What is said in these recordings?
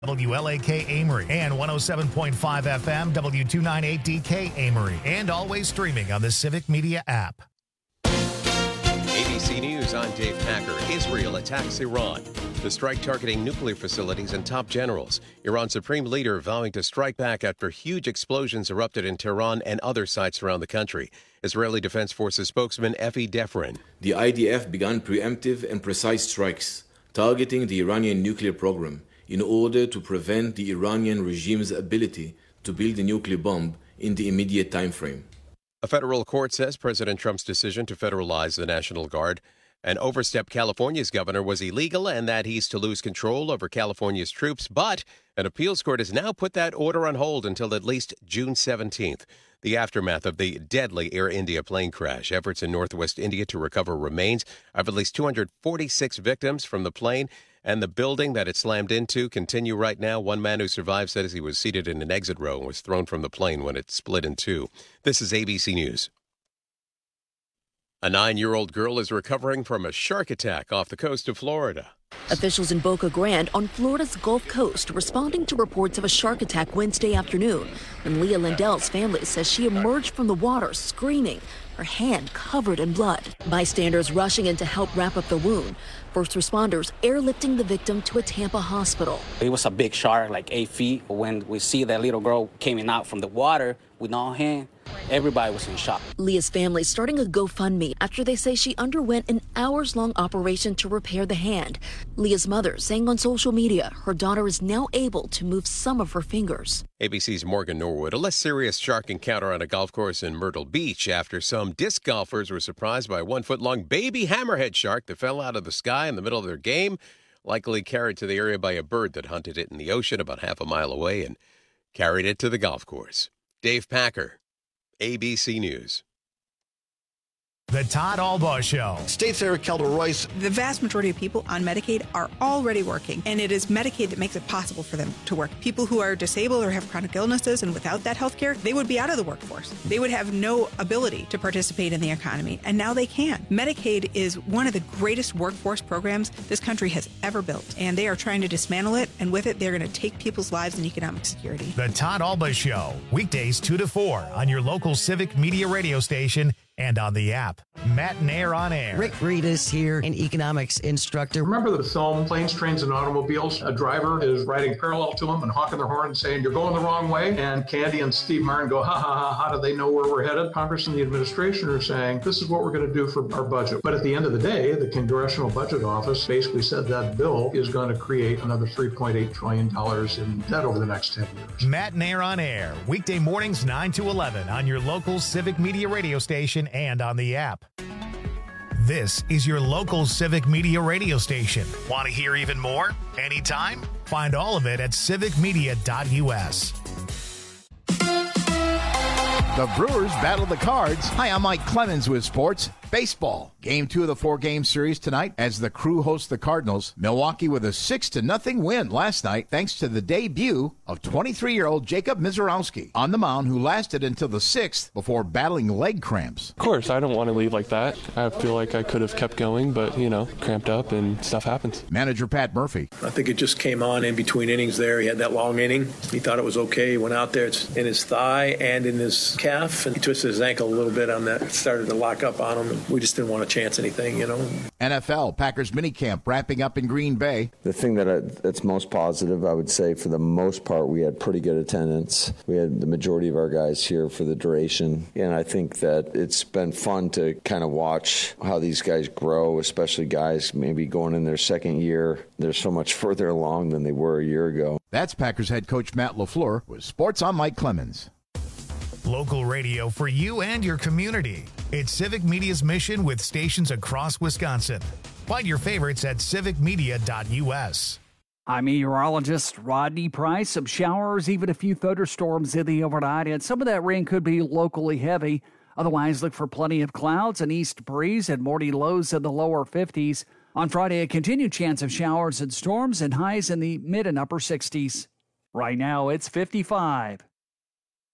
WLAK Amory and 107.5 FM W298DK Amory, and always streaming on the Civic Media app. ABC News, I'm Dave Packer. Israel attacks Iran. The strike targeting nuclear facilities and top generals. Iran's supreme leader vowing to strike back after huge explosions erupted in Tehran and other sites around the country. Israeli Defense Forces spokesman Efi Defrin. The IDF began preemptive and precise strikes targeting the Iranian nuclear program in order to prevent the Iranian regime's ability to build a nuclear bomb in the immediate time frame. A federal court says President Trump's decision to federalize the National Guard and overstep California's governor was illegal and that he's to lose control over California's troops. But an appeals court has now put that order on hold until at least June 17th. The aftermath of the deadly Air India plane crash. Efforts in northwest India to recover remains of at least 246 victims from the plane and the building that it slammed into continue right now. One man who survived says he was seated in an exit row and was thrown from the plane when it split in two. This is ABC News. A 9-year-old girl is recovering from a shark attack off the coast of Florida. Officials in Boca Grande on Florida's Gulf Coast responding to reports of a shark attack Wednesday afternoon when Leah Lindell's family says she emerged from the water screaming, her hand covered in blood. Bystanders rushing in to help wrap up the wound. First responders airlifting the victim to a Tampa hospital. It was a big shark, like 8 feet. When we see that little girl coming out from the water with no hand, everybody was in shock. Leah's family starting a GoFundMe after they say she underwent an hours-long operation to repair the hand. Leah's mother saying on social media her daughter is now able to move some of her fingers. ABC's Morgan Norwood. A less serious shark encounter on a golf course in Myrtle Beach after some disc golfers were surprised by a 1-foot-long baby hammerhead shark that fell out of the sky in the middle of their game, likely carried to the area by a bird that hunted it in the ocean about half a mile away and carried it to the golf course. Dave Packer, ABC News. The Todd Albaugh Show. State Senator Kelda Royce. The vast majority of people on Medicaid are already working, and it is Medicaid that makes it possible for them to work. People who are disabled or have chronic illnesses and without that health care, they would be out of the workforce. They would have no ability to participate in the economy, and now they can. Medicaid is one of the greatest workforce programs this country has ever built, and they are trying to dismantle it, and with it, they're going to take people's lives and economic security. The Todd Albaugh Show, weekdays 2 to 4 on your local Civic Media radio station and on the app. Matt and Air on Air. Rick Reedus here, an economics instructor. Remember the film Planes, Trains, and Automobiles? A driver is riding parallel to him and honking their horn and saying, "You're going the wrong way." And Candy and Steve Martin go, "Ha ha ha, how do they know where we're headed?" Congress and the administration are saying, "This is what we're going to do for our budget." But at the end of the day, the Congressional Budget Office basically said that bill is going to create another $3.8 trillion in debt over the next 10 years. Matt and Air on Air, weekday mornings 9 to 11 on your local Civic Media radio station and on the app. This is your local Civic Media radio station. Want to hear even more? Anytime? Find all of it at civicmedia.us. The Brewers battle the Cards. Hi, I'm Mike Clemens with sports. Baseball. Game 2 of the 4-game series tonight as the Crew hosts the Cardinals. Milwaukee with a 6-0 win last night thanks to the debut of 23-year-old Jacob Mizorowski on the mound, who lasted until the 6th before battling leg cramps. Of course, I don't want to leave like that. I feel like I could have kept going, but, cramped up and stuff happens. Manager Pat Murphy. I think it just came on in between innings there. He had that long inning. He thought it was okay. He went out there. It's in his thigh and in his calf, and he twisted his ankle a little bit on that. It started to lock up on him. We just didn't want to chance anything, NFL, Packers minicamp wrapping up in Green Bay. The thing that's most positive, I would say, for the most part, we had pretty good attendance. We had the majority of our guys here for the duration, and I think that it's been fun to kind of watch how these guys grow, especially guys maybe going in their second year. They're so much further along than they were a year ago. That's Packers head coach Matt LaFleur with Sports. I'm Mike Clemens. Local radio for you and your community. It's Civic Media's mission with stations across Wisconsin. Find your favorites at civicmedia.us. I'm meteorologist Rodney Price. Some showers, even a few thunderstorms in the overnight, and some of that rain could be locally heavy. Otherwise, look for plenty of clouds, an east breeze, and morning lows in the lower 50s. On Friday, a continued chance of showers and storms and highs in the mid and upper 60s. Right now, it's 55.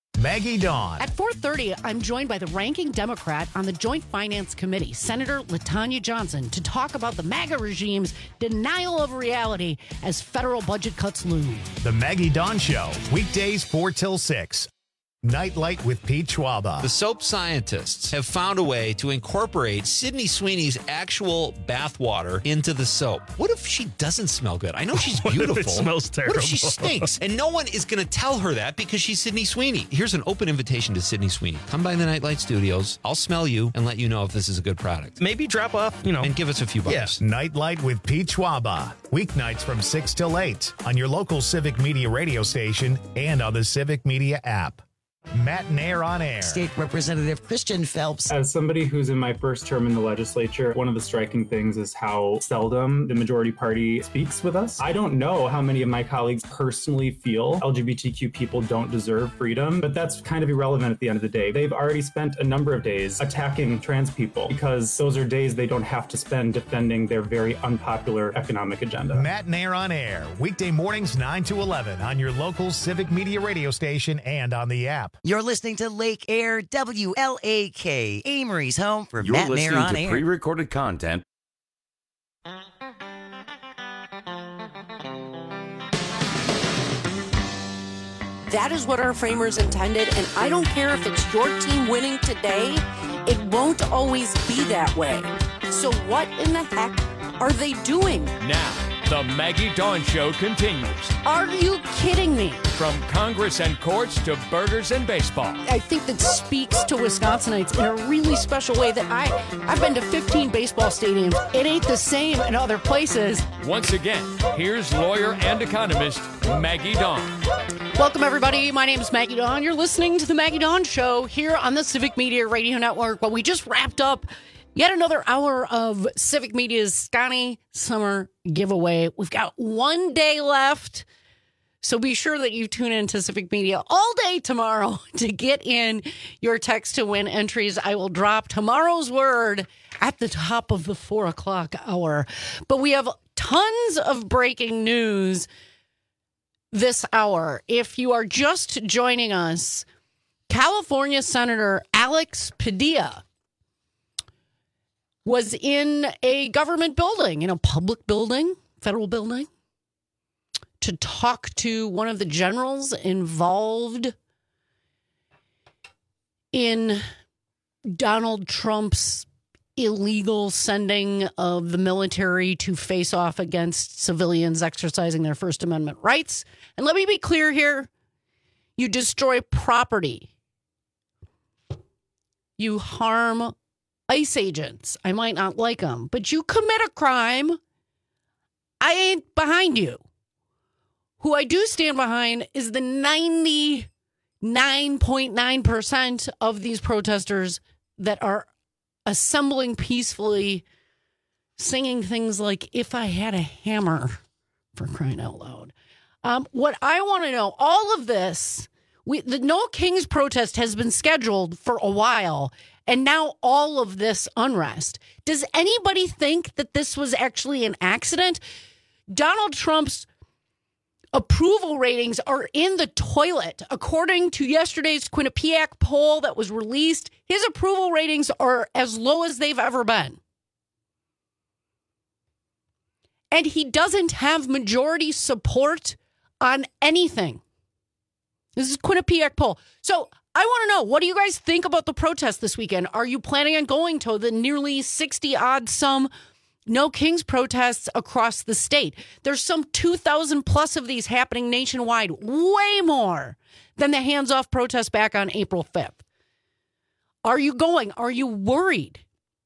Maggie Dawn. At 4:30, I'm joined by the ranking Democrat on the Joint Finance Committee, Senator LaTanya Johnson, to talk about the MAGA regime's denial of reality as federal budget cuts loom. The Maggie Dawn Show, weekdays 4 till 6. Nightlight with Pete Schwaba. The soap scientists have found a way to incorporate Sydney Sweeney's actual bathwater into the soap. What if she doesn't smell good? I know she's beautiful. What if it smells terrible? What if she stinks? And no one is going to tell her that because she's Sydney Sweeney. Here's an open invitation to Sydney Sweeney. Come by the Nightlight Studios. I'll smell you and let you know if this is a good product. Maybe drop off, and give us a few bucks. Yes. Nightlight with Pete Schwaba. Weeknights from 6 till 8 on your local Civic Media radio station and on the Civic Media app. Matt Nair on air. State Representative Christian Phelps. As somebody who's in my first term in the legislature, one of the striking things is how seldom the majority party speaks with us. I don't know how many of my colleagues personally feel LGBTQ people don't deserve freedom, but that's kind of irrelevant at the end of the day. They've already spent a number of days attacking trans people because those are days they don't have to spend defending their very unpopular economic agenda. Matt Nair on air, weekday mornings 9 to 11 on your local Civic Media radio station and on the app. You're listening to Lake Air WLAK, Amory's home for You're Matt Nair on listening to air. pre-recorded content. That is what our framers intended, and I don't care if it's your team winning today, it won't always be that way. So what in the heck are they doing? Now, the Maggie Dawn Show continues. Are you kidding me? From Congress and courts to burgers and baseball. I think that speaks to Wisconsinites in a really special way that I've been to 15 baseball stadiums. It ain't the same in other places. Once again, here's lawyer and economist Maggie Dawn. Welcome, everybody. My name is Maggie Dawn. You're listening to the Maggie Dawn Show here on the Civic Media Radio Network. Well, we just wrapped up yet another hour of Civic Media's Scotty Summer Giveaway. We've got one day left, so be sure that you tune in to Civic Media all day tomorrow to get in your text to win entries. I will drop tomorrow's word at the top of the 4 o'clock hour. But we have tons of breaking news this hour. If you are just joining us, California Senator Alex Padilla was in a government building, in a public building, federal building, to talk to one of the generals involved in Donald Trump's illegal sending of the military to face off against civilians exercising their First Amendment rights. And let me be clear here. You destroy property. You harm ICE agents. I might not like them, but you commit a crime. I ain't behind you. Who I do stand behind is the 99.9% of these protesters that are assembling peacefully, singing things like, "If I Had a Hammer," for crying out loud. What I want to know, all of this, the No Kings protest has been scheduled for a while, and now all of this unrest. Does anybody think that this was actually an accident? Donald Trump's approval ratings are in the toilet. According to yesterday's Quinnipiac poll that was released, his approval ratings are as low as they've ever been. And he doesn't have majority support on anything. This is Quinnipiac poll. So I want to know, what do you guys think about the protest this weekend? Are you planning on going to the nearly 60-odd some No Kings protests across the state? There's some 2,000 plus of these happening nationwide, way more than the hands-off protest back on April 5th. Are you going? Are you worried?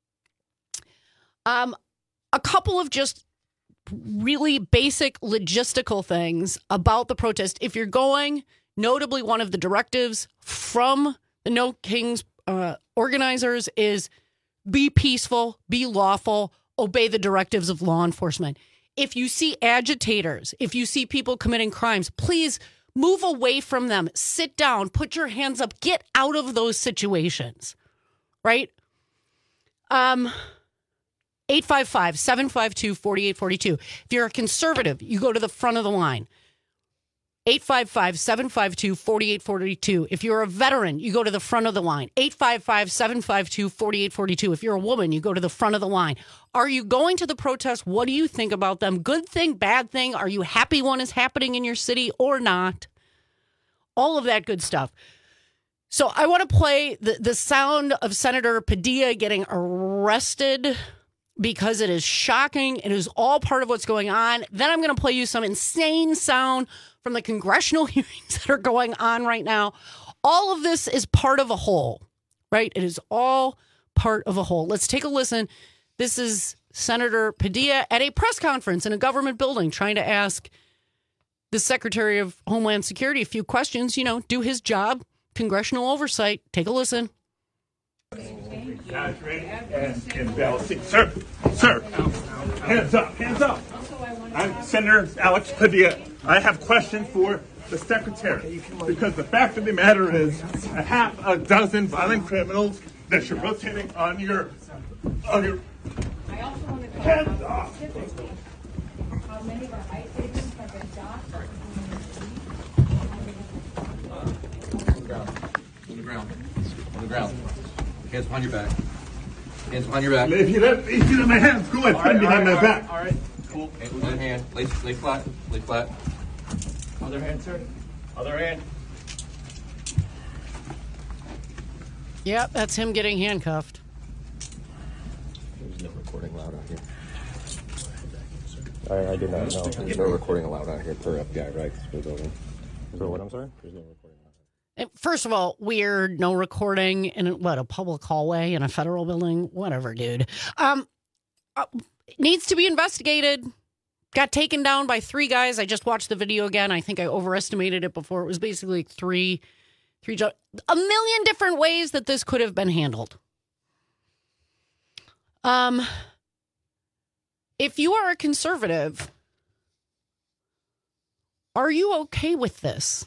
A couple of just really basic logistical things about the protest. If you're going, notably one of the directives from the No Kings organizers is be peaceful, be lawful, obey the directives of law enforcement. If you see agitators, if you see people committing crimes, please move away from them. Sit down, put your hands up, get out of those situations, right? 855-752-4842. If you're a conservative, you go to the front of the line. 855-752-4842. If you're a veteran, you go to the front of the line. 855-752-4842. If you're a woman, you go to the front of the line. Are you going to the protest? What do you think about them? Good thing, bad thing? Are you happy one is happening in your city or not? All of that good stuff. So I want to play the sound of Senator Padilla getting arrested because it is shocking. It is all part of what's going on. Then I'm going to play you some insane sound from the congressional hearings that are going on right now. All of this is part of a whole, right? It is all part of a whole. Let's take a listen. This is Senator Padilla at a press conference in a government building trying to ask the Secretary of Homeland Security a few questions, do his job, congressional oversight. Take a listen. Guys, ready? And Bell, sir, hands up. I'm Senator Alex Padilla. I have questions for the Secretary because the fact of the matter is a half a dozen violent criminals that you're rotating on your hands off. How many of our ICE agents have been shot? On the ground. Hands behind your back. Hands behind your back. If you let my hands go, I'd put behind my back. All right. Cool. Other hand. Lay flat. Lay flat. Other hand, sir. Other hand. Yep, that's him getting handcuffed. There's no recording allowed out here. I did not know. There's no recording allowed out here per FBI, right? So what, I'm sorry? There's no recording allowed. First of all, weird, no recording in a public hallway in a federal building? Whatever, dude. Needs to be investigated. Got taken down by 3 guys. I just watched the video again. I think I overestimated it before. It was basically three, a million different ways that this could have been handled. If you are a conservative, are you okay with this?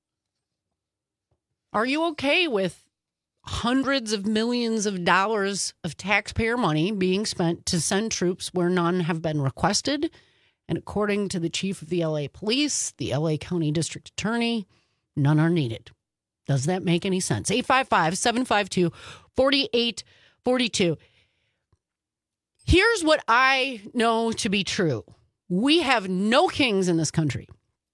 Are you okay with hundreds of millions of dollars of taxpayer money being spent to send troops where none have been requested? And according to the chief of the LA police, the LA County District Attorney, none are needed. Does that make any sense? 855-752-4842. Here's what I know to be true. We have no kings in this country.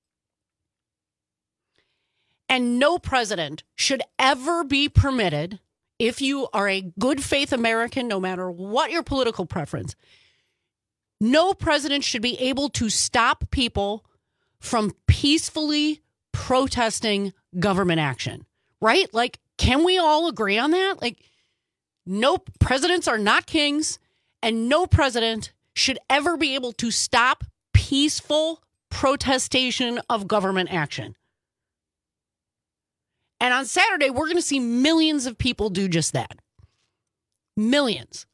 And no president should ever be permitted, if you are a good faith American, no matter what your political preference, no president should be able to stop people from peacefully protesting government action, right? Like, can we all agree on that? Like, no, presidents are not kings, and no president should ever be able to stop peaceful protestation of government action. And on Saturday, we're going to see millions of people do just that. Millions.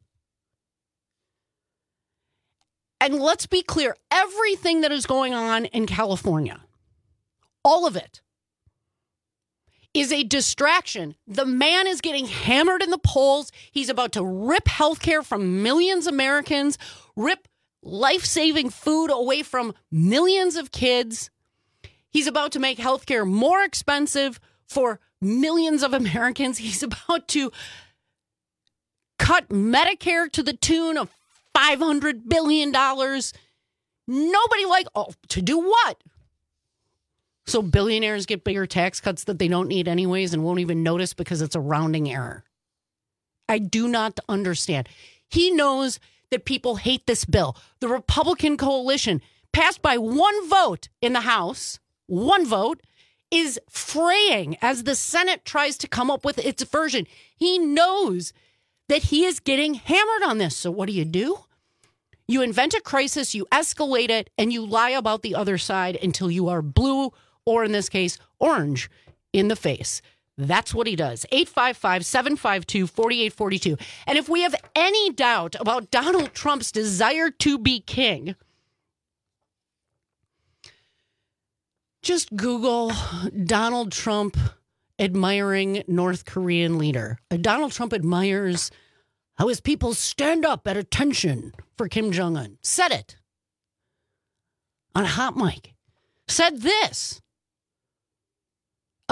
And let's be clear, everything that is going on in California, all of it, is a distraction. The man is getting hammered in the polls. He's about to rip healthcare from millions of Americans, rip life-saving food away from millions of kids. He's about to make healthcare more expensive for millions of Americans. He's about to cut Medicare to the tune of $500 billion. Nobody to do what? So billionaires get bigger tax cuts that they don't need anyways and won't even notice because it's a rounding error. I do not understand. He knows that people hate this bill. The Republican coalition, passed by one vote in the House, one vote, is fraying as the Senate tries to come up with its version. He knows that he is getting hammered on this. So what do? You invent a crisis, you escalate it, and you lie about the other side until you are blue, or in this case, orange, in the face. That's what he does. 855-752-4842. And if we have any doubt about Donald Trump's desire to be king, just Google Donald Trump admiring North Korean leader. Donald Trump admires how his people stand up at attention for Kim Jong-un. Said it on a hot mic. Said this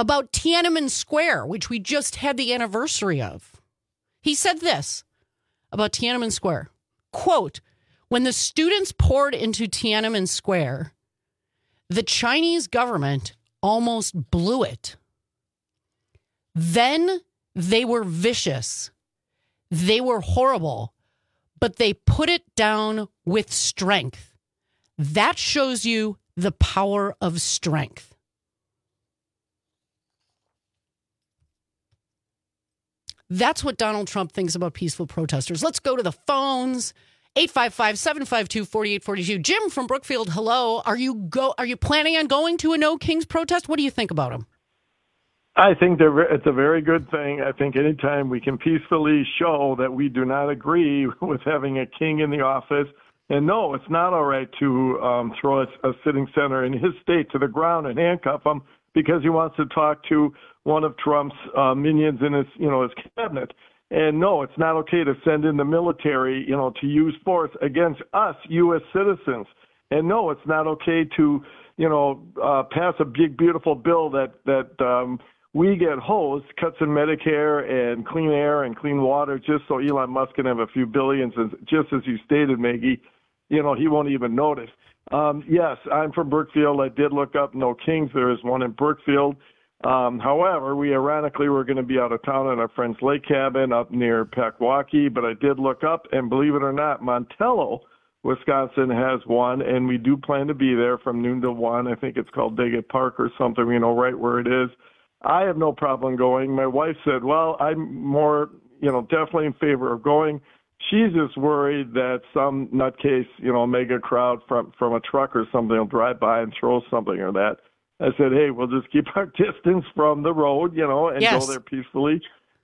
about Tiananmen Square, which we just had the anniversary of. He said this about Tiananmen Square, quote, "When the students poured into Tiananmen Square, the Chinese government almost blew it. Then they were vicious. They were horrible, but they put it down with strength. That shows you the power of strength." That's what Donald Trump thinks about peaceful protesters. Let's go to the phones. 855-752-4842. Jim from Brookfield, hello. Are you planning on going to a No Kings protest? What do you think about them? I think it's a very good thing. I think anytime we can peacefully show that we do not agree with having a king in the office, and no, it's not all right to throw a sitting senator in his state to the ground and handcuff him because he wants to talk to one of Trump's minions in his cabinet. And no, it's not okay to send in the military, to use force against us, U.S. citizens. And no, it's not okay to, pass a big, beautiful bill that we get hosed, cuts in Medicare and clean air and clean water, just so Elon Musk can have a few billions. And just as you stated, Maggie, he won't even notice. Yes, I'm from Brookfield. I did look up No Kings. There is one in Brookfield. However, we ironically were going to be out of town at our friend's lake cabin up near Pequawki, but I did look up, and believe it or not, Montello, Wisconsin has one, and we do plan to be there from noon to 1. I think it's called Daggett Park or something, right where it is. I have no problem going. My wife said, well, I'm more, definitely in favor of going. She's just worried that some nutcase, mega crowd from a truck or something will drive by and throw something or that. I said, hey, we'll just keep our distance from the road, and yes, go there peacefully.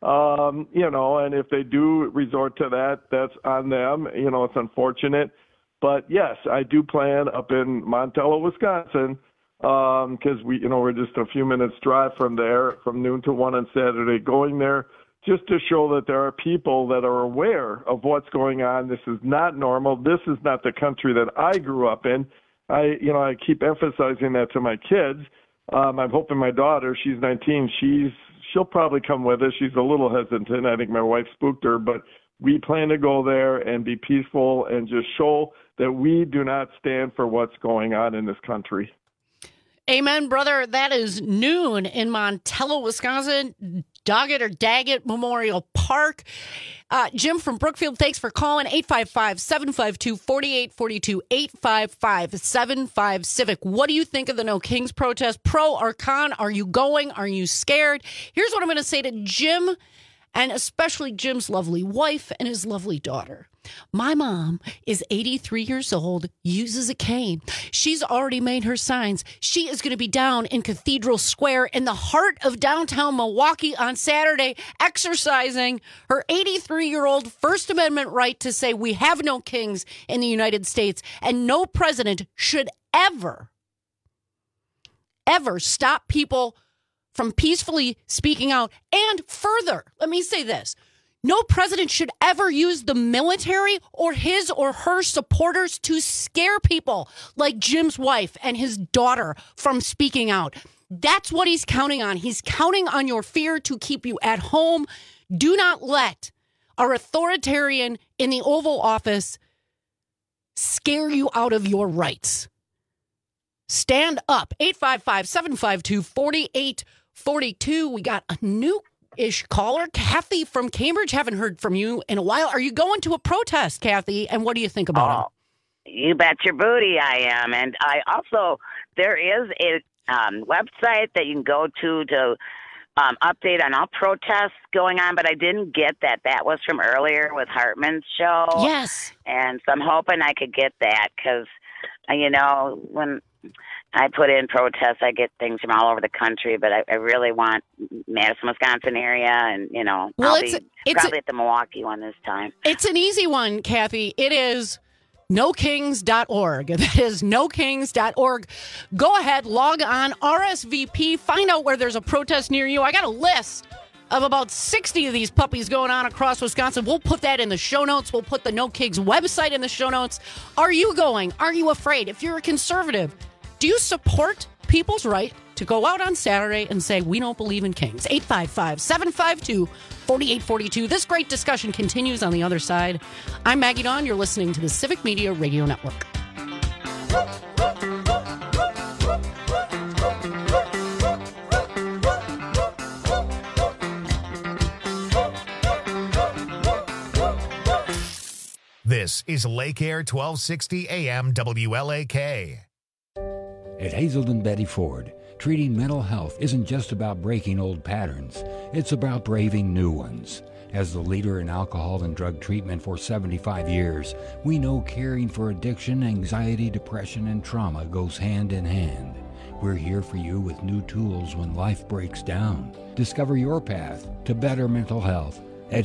And if they do resort to that, that's on them. It's unfortunate. But yes, I do plan up in Montello, Wisconsin, because we're just a few minutes drive from there, from noon to 1 on Saturday, going there just to show that there are people that are aware of what's going on. This is not normal. This is not the country that I grew up in. I keep emphasizing that to my kids. I'm hoping my daughter, she's 19, she'll probably come with us. She's a little hesitant. I think my wife spooked her, but we plan to go there and be peaceful and just show that we do not stand for what's going on in this country. Amen, brother. That is noon in Montello, Wisconsin, Daggett Memorial Park. Jim from Brookfield, thanks for calling. 855-752-4842, 855-75-CIVIC. What do you think of the No Kings protest? Pro or con? Are you going? Are you scared? Here's what I'm going to say to Jim, and especially Jim's lovely wife and his lovely daughter. My mom is 83 years old, uses a cane. She's already made her signs. She is going to be down in Cathedral Square in the heart of downtown Milwaukee on Saturday, exercising her 83-year-old First Amendment right to say we have no kings in the United States, and no president should ever stop people from peacefully speaking out. And further, let me say this. No president should ever use the military or his or her supporters to scare people like Jim's wife and his daughter from speaking out. That's what he's counting on. He's counting on your fear to keep you at home. Do not let our authoritarian in the Oval Office scare you out of your Stand up. 855-752-4842. We got a new-ish caller. Kathy from Cambridge. Haven't heard from you in a while. Are you going to a protest, Kathy? And what do you think about it? You bet your booty I am. And I also, there is a website that you can go to update on all protests going on, but I didn't get that. That was from earlier with Hartman's show. Yes. And so I'm hoping I could get that because, you know, when I put in protests, I get things from all over the country, but I really want Madison, Wisconsin area, and, you know, I'll be probably at the Milwaukee one this time. It's an easy one, Kathy. It is nokings.org. That is nokings.org. Go ahead, log on, RSVP, find out where there's a protest near you. I got a list of about 60 of these puppies going on across Wisconsin. We'll put that in the show notes. We'll put the No Kings website in the show notes. Are you going? Are you afraid? If you're a conservative, do you support people's right to go out on Saturday and say, we don't believe in kings. 855-752-4842. This great discussion continues on the other side. I'm Maggie Dawn. You're listening to the Civic Media Radio Network. This is Lake Air 1260 AM WLAK. At Hazelden Betty Ford, treating mental health isn't just about breaking old patterns. It's about braving new ones. As the leader in alcohol and drug treatment for 75 years, we know caring for addiction, anxiety, depression, and trauma goes hand in hand. We're here for you with new tools when life breaks down. Discover your path to better mental health at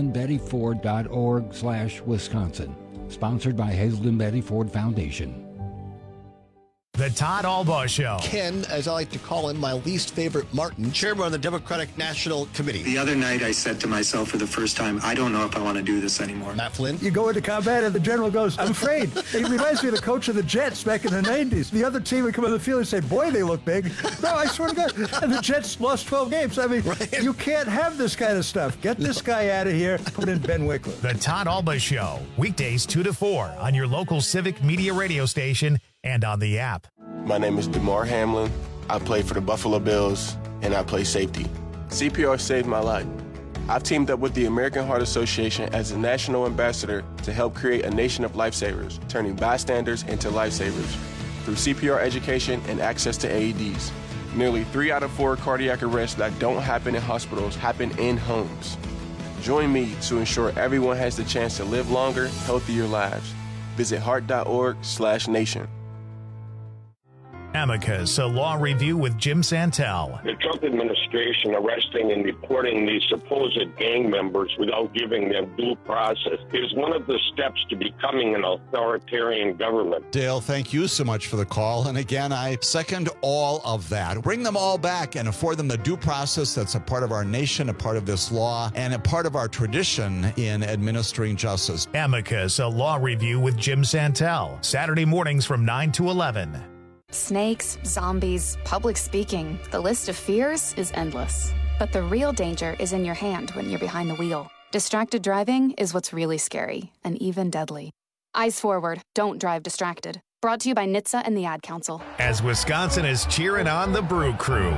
hazeldenbettyford.org/Wisconsin. Sponsored by Hazelden Betty Ford Foundation. The Todd Albaugh Show. Ken, as I like to call him, my least favorite Martin, chairman of the Democratic National Committee. The other night I said to myself for the first time, I don't know if I want to do this anymore. Matt Flynn. You go into combat and the general goes, I'm afraid. It reminds me of the coach of the Jets back in the 90s. The other team would come on the field and say, boy, they look big. No, I swear to God. And the Jets lost 12 games. I mean, right. You can't have this kind of stuff. Get this guy out of here. Put in Ben Wickler. The Todd Albaugh Show. Weekdays 2 to 4 on your local Civic Media radio station and on the app. My name is DeMar Hamlin. I play for the Buffalo Bills, and I play safety. CPR saved my life. I've teamed up with the American Heart Association as a national ambassador to help create a nation of lifesavers, turning bystanders into lifesavers through CPR education and access to AEDs. Nearly 3 out of 4 cardiac arrests that don't happen in hospitals happen in homes. Join me to ensure everyone has the chance to live longer, healthier lives. Visit heart.org/nation. Amicus, a law review with Jim Santel. The Trump administration arresting and deporting these supposed gang members without giving them due process is one of the steps to becoming an authoritarian government. Dale, thank you so much for the call. And again, I second all of that. Bring them all back and afford them the due process that's a part of our nation, a part of this law, and a part of our tradition in administering justice. Amicus, a law review with Jim Santel. Saturday mornings from 9 to 11. Snakes, zombies, public speaking. The list of fears is endless. But the real danger is in your hand when you're behind the wheel. Distracted driving is what's really scary and even deadly. Eyes forward. Don't drive distracted. Brought to you by NHTSA and the Ad Council. As Wisconsin is cheering on the Brew Crew.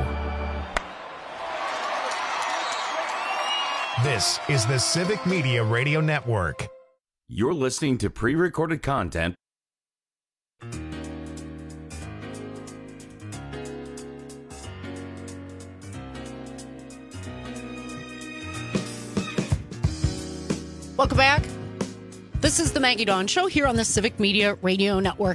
This is the Civic Media Radio Network. You're listening to pre-recorded content. Welcome back. This is the Maggie Dawn Show here on the Civic Media Radio Network.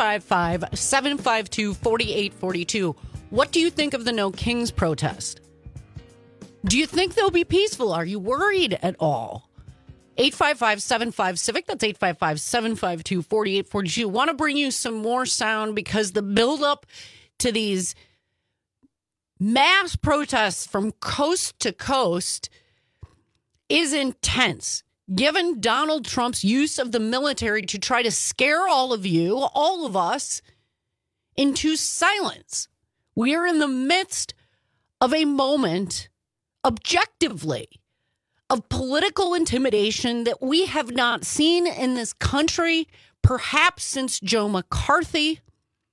855-752-4842. What do you think of the No Kings protest? Do you think they'll be peaceful? Are you worried at all? 855-75-CIVIC. That's 855-752-4842. Want to bring you some more sound because the buildup to these mass protests from coast to coast is intense. Given Donald Trump's use of the military to try to scare all of you, all of us, into silence. We are in the midst of a moment, objectively, of political intimidation that we have not seen in this country, perhaps since Joe McCarthy.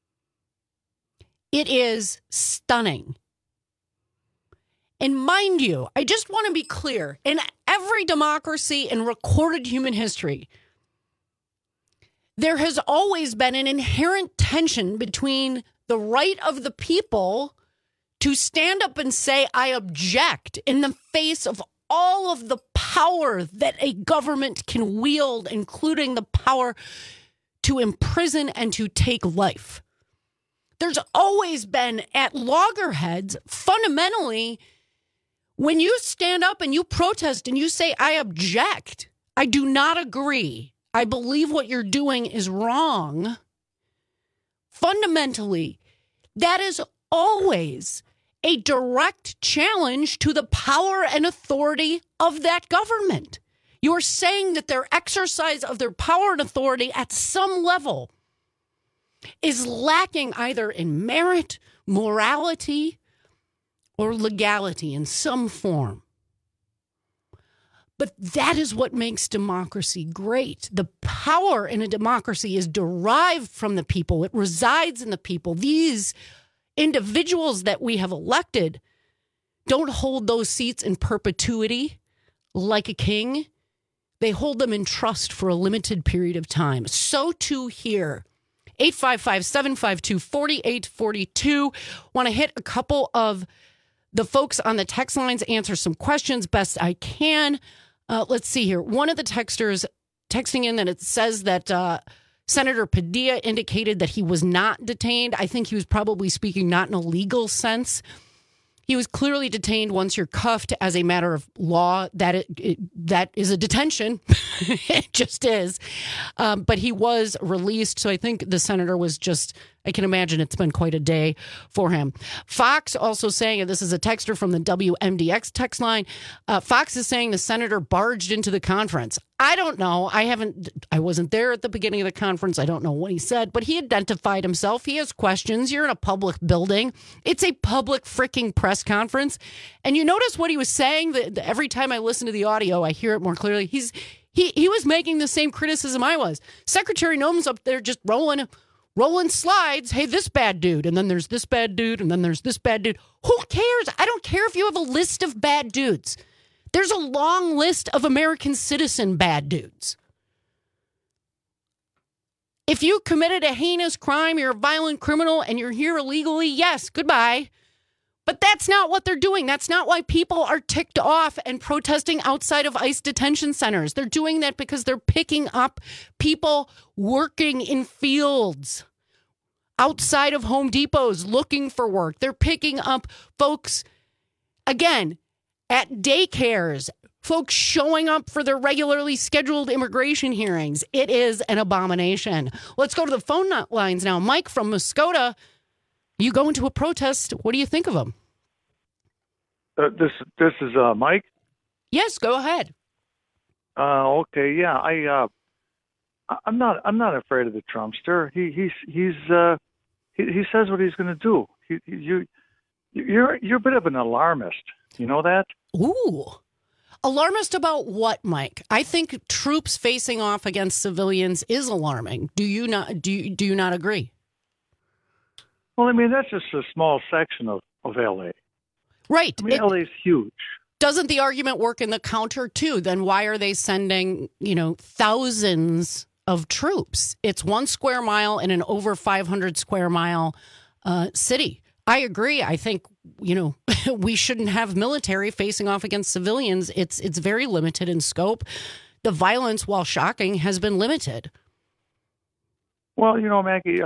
It is stunning. And mind you, I just want to be clear, in every democracy in recorded human history, there has always been an inherent tension between the right of the people to stand up and say, I object, in the face of all of the power that a government can wield, including the power to imprison and to take life. There's always been, at loggerheads, fundamentally, when you stand up and you protest and you say, I object, I do not agree, I believe what you're doing is wrong, fundamentally, that is always a direct challenge to the power and authority of that government. You are saying that their exercise of their power and authority at some level is lacking either in merit, morality or legality in some form. But that is what makes democracy great. The power in a democracy is derived from the people. It resides in the people. These individuals that we have elected don't hold those seats in perpetuity like a king. They hold them in trust for a limited period of time. So too here. 855-752-4842. Want to hit a couple of the folks on the text lines, answer some questions best I can. Let's see here. One of the texters texting in that it says that Senator Padilla indicated that he was not detained. I think he was probably speaking not in a legal sense. He was clearly detained once you're cuffed as a matter of law. That is a detention. It just is. But he was released. So I think the senator was just, I can imagine it's been quite a day for him. Fox also saying, and this is a texter from the WMDX text line, Fox is saying the senator barged into the conference. I don't know. I wasn't there at the beginning of the conference. I don't know what he said, but he identified himself. He has questions. You're in a public building. It's a public freaking press conference. And you notice what he was saying? Every time I listen to the audio, I hear it more clearly. He was making the same criticism I was. Secretary Noem's up there just rolling slides. Hey, this bad dude. And then there's this bad dude. And then there's this bad dude. Who cares? I don't care if you have a list of bad dudes. There's a long list of American citizen bad dudes. If you committed a heinous crime, you're a violent criminal, and you're here illegally, yes, goodbye. But that's not what they're doing. That's not why people are ticked off and protesting outside of ICE detention centers. They're doing that because they're picking up people working in fields outside of Home Depots looking for work. They're picking up folks, again, at daycares, folks showing up for their regularly scheduled immigration hearings. It is an abomination. Let's go to the phone lines now. Mike from Muskota, you go into a protest. What do you think of them? This is Mike. Yes, go ahead. Okay, yeah, I'm not afraid of the Trumpster. He says what he's going to do. You're a bit of an alarmist. You know that? Ooh. Alarmist about what, Mike? I think troops facing off against civilians is alarming. Do you not? Do you not agree? Well, I mean, that's just a small section of L.A. Right. I mean, L.A. is huge. Doesn't the argument work in the counter, too? Then why are they sending, thousands of troops? It's 1 square mile in an over 500 square mile city. I agree. I think, we shouldn't have military facing off against civilians. It's very limited in scope. The violence, while shocking, has been limited. Well, Maggie,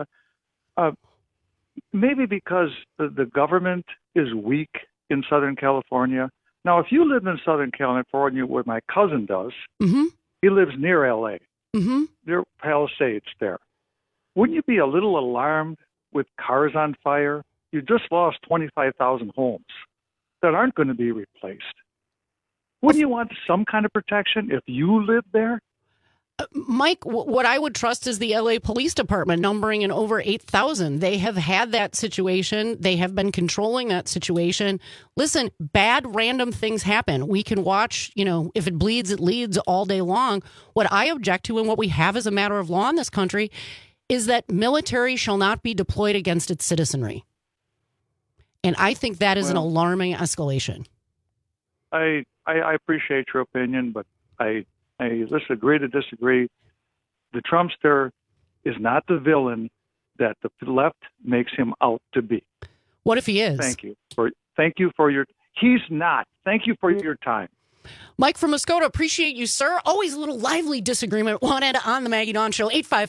maybe because the government is weak in Southern California. Now, if you live in Southern California, where my cousin does, mm-hmm. He lives near L.A. Mm-hmm. There are Palisades there. Wouldn't you be a little alarmed with cars on fire? You just lost 25,000 homes that aren't going to be replaced. Wouldn't you want some kind of protection if you lived there? Mike, what I would trust is the LA Police Department, numbering in over 8,000. They have had that situation. They have been controlling that situation. Listen, bad random things happen. We can watch, if it bleeds, it leads all day long. What I object to and what we have as a matter of law in this country is that military shall not be deployed against its citizenry. And I think that is an alarming escalation. I appreciate your opinion, but let's agree to disagree. The Trumpster is not the villain that the left makes him out to be. What if he is? Thank you for your. He's not. Thank you for your time. Mike from Muskota, appreciate you, sir. Always a little lively disagreement wanted on the Maggie Dawn Show.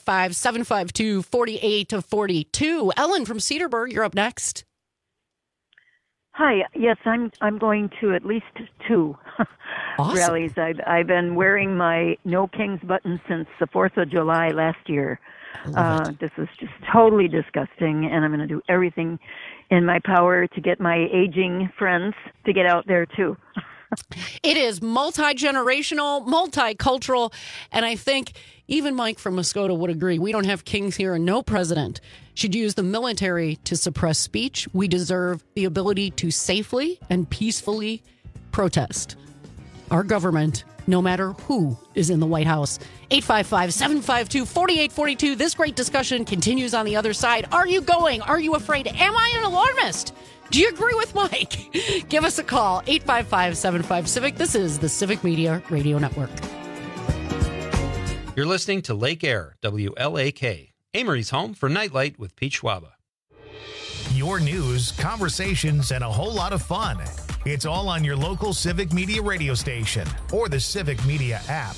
855-752-4842. Ellen from Cedarburg, you're up next. Hi. Yes, I'm going to at least 2 awesome. rallies. I've been wearing my No Kings button since the 4th of July last year. This is just totally disgusting, and I'm going to do everything in my power to get my aging friends to get out there too. It is multi-generational, multicultural, and I think, Even Mike from Muskota would agree. We don't have kings here, and no president should use the military to suppress speech. We deserve the ability to safely and peacefully protest our government, no matter who is in the White House. 855-752-4842. This great discussion continues on the other side. Are you going? Are you afraid? Am I an alarmist? Do you agree with Mike? Give us a call, 855-75-CIVIC. This is the Civic Media Radio Network. You're listening to Lake Air, WLAK, Amory's home for Nightlight with Pete Schwaba. Your news, conversations, and a whole lot of fun. It's all on your local Civic Media radio station or the Civic Media app.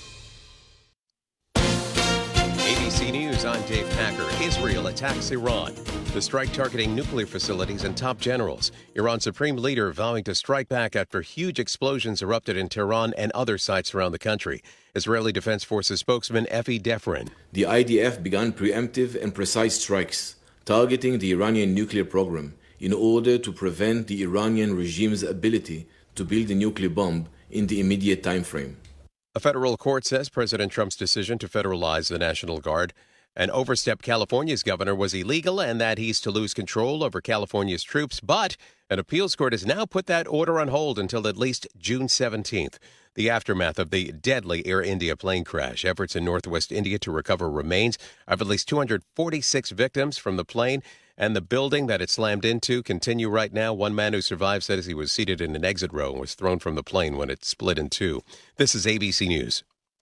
ABC News, I'm Dave Packer. Israel attacks Iran. The strike targeting nuclear facilities and top generals. Iran's supreme leader vowing to strike back after huge explosions erupted in Tehran and other sites around the country. Israeli Defense Forces spokesman Efi Defrin. The IDF began preemptive and precise strikes targeting the Iranian nuclear program in order to prevent the Iranian regime's ability to build a nuclear bomb in the immediate time frame. A federal court says President Trump's decision to federalize the National Guard and overstep California's governor was illegal and that he's to lose control over California's troops. But an appeals court has now put that order on hold until at least June 17th. The aftermath of the deadly Air India plane crash. Efforts in northwest India to recover remains of at least 246 victims from the plane and the building that it slammed into continue right now. One man who survived says he was seated in an exit row and was thrown from the plane when it split in two. This is ABC News.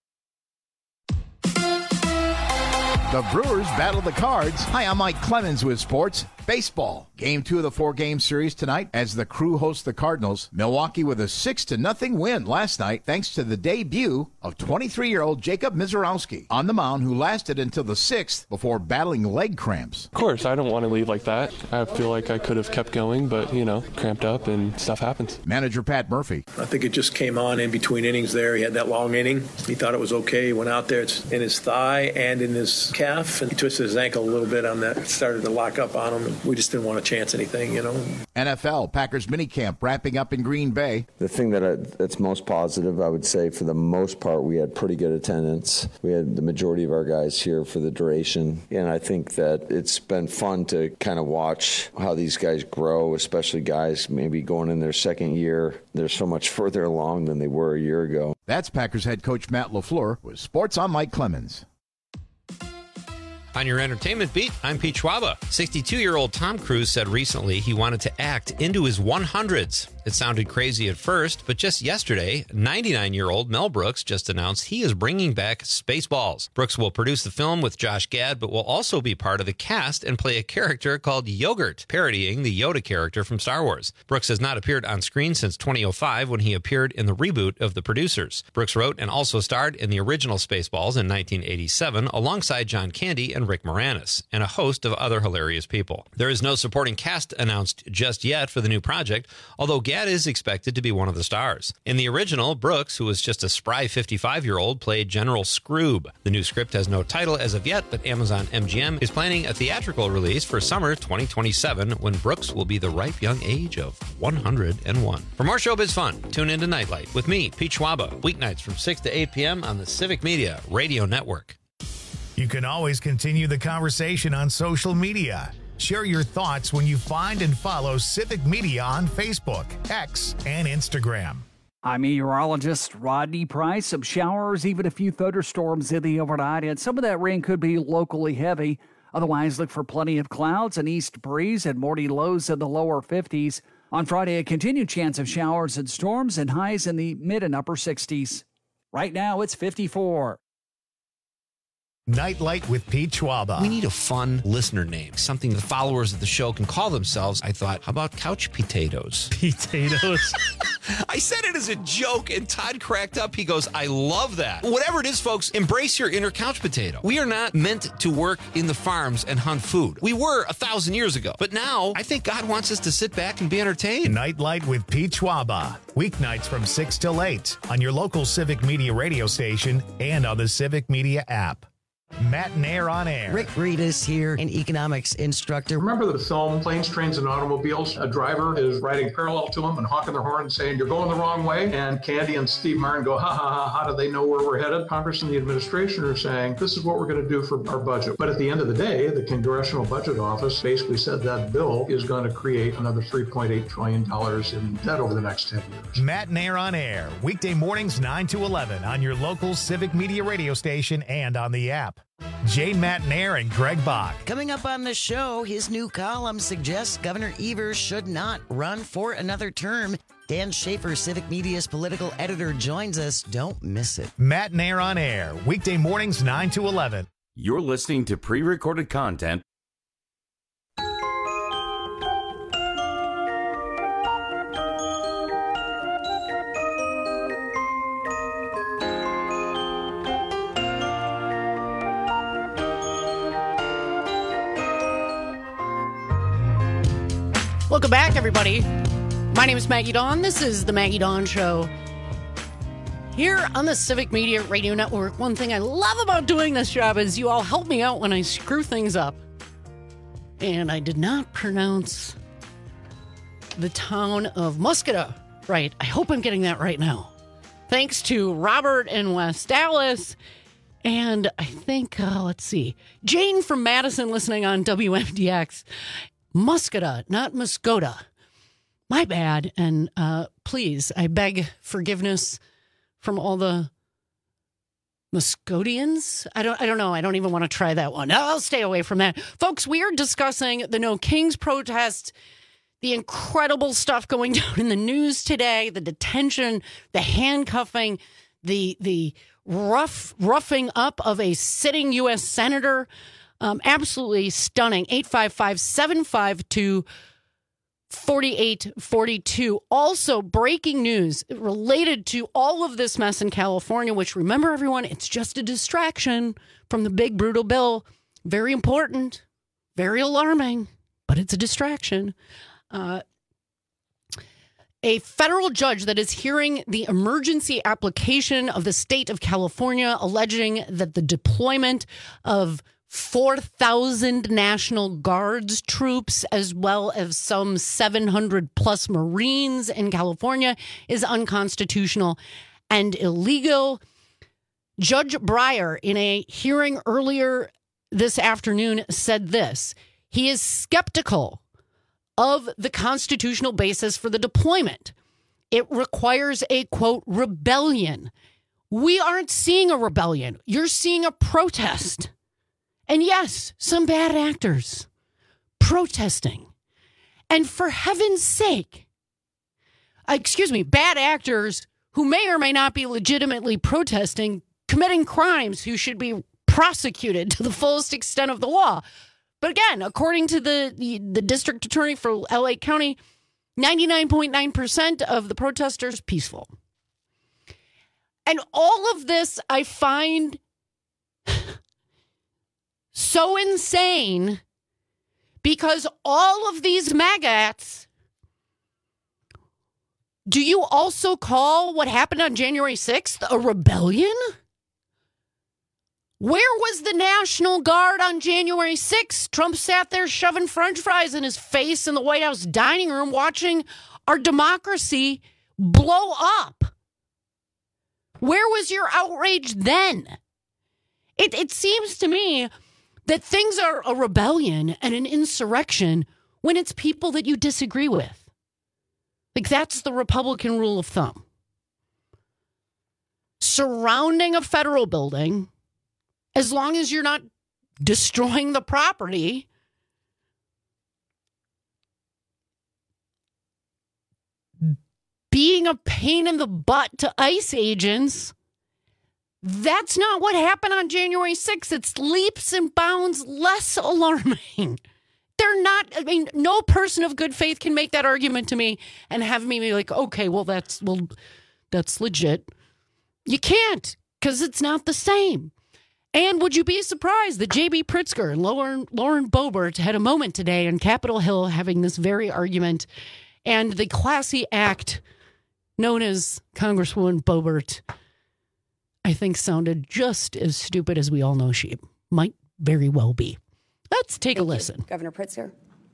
The Brewers battle the Cards. Hi, I'm Mike Clemens with sports. Baseball. Game 2 of the 4-game series tonight as the Crew hosts the Cardinals. Milwaukee with a 6-0 win last night thanks to the debut of 23-year-old Jacob Mizorowski on the mound, who lasted until the 6th before battling leg cramps. Of course, I don't want to leave like that. I feel like I could have kept going, but, cramped up and stuff happens. Manager Pat Murphy. I think it just came on in between innings there. He had that long inning. He thought it was okay. He went out there. It's in his thigh and in his calf, and he twisted his ankle a little bit on that. It started to lock up on him. We just didn't want to chance anything, NFL, Packers minicamp wrapping up in Green Bay. The thing that's most positive, I would say, for the most part, we had pretty good attendance. We had the majority of our guys here for the duration. And I think that it's been fun to kind of watch how these guys grow, especially guys maybe going in their second year. They're so much further along than they were a year ago. That's Packers head coach Matt LaFleur with Sports. I'm Mike Clemens. On your entertainment beat, I'm Pete Schwaba. 62-year-old Tom Cruise said recently he wanted to act into his 100s. It sounded crazy at first, but just yesterday, 99-year-old Mel Brooks just announced he is bringing back Spaceballs. Brooks will produce the film with Josh Gad, but will also be part of the cast and play a character called Yogurt, parodying the Yoda character from Star Wars. Brooks has not appeared on screen since 2005 when he appeared in the reboot of The Producers. Brooks wrote and also starred in the original Spaceballs in 1987 alongside John Candy and Rick Moranis, and a host of other hilarious people. There is no supporting cast announced just yet for the new project, although Gad is expected to be one of the stars. In the original, Brooks, who was just a spry 55-year-old, played General Scroob. The new script has no title as of yet, but Amazon MGM is planning a theatrical release for summer 2027 when Brooks will be the ripe young age of 101. For more showbiz fun, tune into Nightlight with me, Pete Schwaba, weeknights from 6 to 8 p.m. on the Civic Media Radio Network. You can always continue the conversation on social media. Share your thoughts when you find and follow Civic Media on Facebook, X, and Instagram. I'm meteorologist Rodney Price. Some showers, even a few thunderstorms in the overnight, and some of that rain could be locally heavy. Otherwise, look for plenty of clouds, an east breeze, and morning lows in the lower 50s. On Friday, a continued chance of showers and storms and highs in the mid and upper 60s. Right now, it's 54. Nightlight with Pete Schwaba. We need a fun listener name, something the followers of the show can call themselves. I thought, how about couch potatoes? Potatoes. I said it as a joke, and Todd cracked up. He goes, I love that. Whatever it is, folks, embrace your inner couch potato. We are not meant to work in the farms and hunt food. We were 1,000 years ago. But now, I think God wants us to sit back and be entertained. Nightlight with Pete Schwaba. Weeknights from 6 till 8 on your local Civic Media radio station and on the Civic Media app. Matt Nair on Air. Rick Reedus here, an economics instructor. Remember the film Planes, Trains, and Automobiles? A driver is riding parallel to him and honking their horn and saying, "You're going the wrong way." And Candy and Steve Martin go, "Ha ha ha, how do they know where we're headed?" Congress and the administration are saying, "This is what we're going to do for our budget." But at the end of the day, the Congressional Budget Office basically said that bill is going to create another $3.8 trillion in debt over the next 10 years. Matt Nair on Air, weekday mornings 9 to 11 on your local Civic Media radio station and on the app. Jane Matt Nair and Greg Bach. Coming up on the show, his new column suggests Governor Evers should not run for another term. Dan Schaefer, Civic Media's political editor, joins us. Don't miss it. Matt Nair on Air, weekday mornings 9 to 11. You're listening to pre-recorded content. Welcome back, everybody. My name is Maggie Dawn. This is the Maggie Dawn Show here on the Civic Media Radio Network. One thing I love about doing this job is you all help me out when I screw things up. And I did not pronounce the town of Muscata right. I hope I'm getting that right now. Thanks to Robert in West Dallas. And I think, let's see, Jane from Madison listening on WMDX. Muscata, not Muscota. My bad. And please, I beg forgiveness from all the Muscodians. I don't know. I don't even want to try that one. I'll stay away from that. Folks, we are discussing the No Kings protest, the incredible stuff going down in the news today, the detention, the handcuffing, the roughing up of a sitting U.S. senator. Absolutely stunning. 855-752-4842. Also, breaking news related to all of this mess in California, which, remember, everyone, it's just a distraction from the big, brutal bill. Very important, very alarming, but it's a distraction. A federal judge that is hearing the emergency application of the state of California, alleging that the deployment of 4,000 National Guards troops, as well as some 700 plus Marines in California, is unconstitutional and illegal. Judge Breyer, in a hearing earlier this afternoon, said this. He is skeptical of the constitutional basis for the deployment. It requires a, quote, rebellion. We aren't seeing a rebellion. You're seeing a protest. And yes, some bad actors protesting. And for heaven's sake, bad actors who may or may not be legitimately protesting, committing crimes, who should be prosecuted to the fullest extent of the law. But again, according to the district attorney for LA County, 99.9% of the protesters peaceful. And all of this I find so insane because all of these maggots, do you also call what happened on January 6th a rebellion? Where was the National Guard on January 6th? Trump sat there shoving French fries in his face in the White House dining room watching our democracy blow up. Where was your outrage then? It seems to me that things are a rebellion and an insurrection when it's people that you disagree with. Like, that's the Republican rule of thumb. Surrounding a federal building, as long as you're not destroying the property, being a pain in the butt to ICE agents, that's not what happened on January 6th. It's leaps and bounds less alarming. They're not, no person of good faith can make that argument to me and have me be like, okay, that's legit. You can't, because it's not the same. And would you be surprised that J.B. Pritzker and Lauren Boebert had a moment today on Capitol Hill having this very argument, and the classy act known as Congresswoman Boebert, I think, sounded just as stupid as we all know she might very well be. Let's take a listen. Governor Pritzker.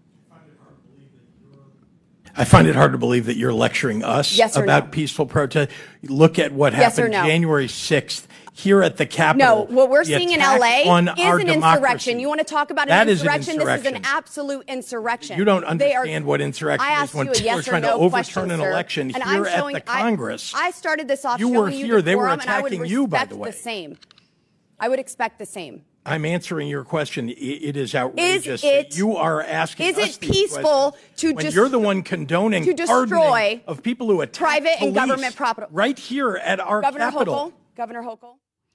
I find it hard to believe that you're lecturing us about peaceful protest. Look at what happened January 6th here at the Capitol. No, what we're seeing in LA is an insurrection. You want to talk about an insurrection? This is an absolute insurrection. You don't understand what insurrection is when people are trying to overturn an election here at the Congress. I started this off you were showing here. You they were forum, attacking you, by the way. I would expect the same. I'm answering your question. It is outrageous. You are asking is us it peaceful to when you're the one condoning to destroy of people who attack private and government property right here at our Capitol? Governor Hochul.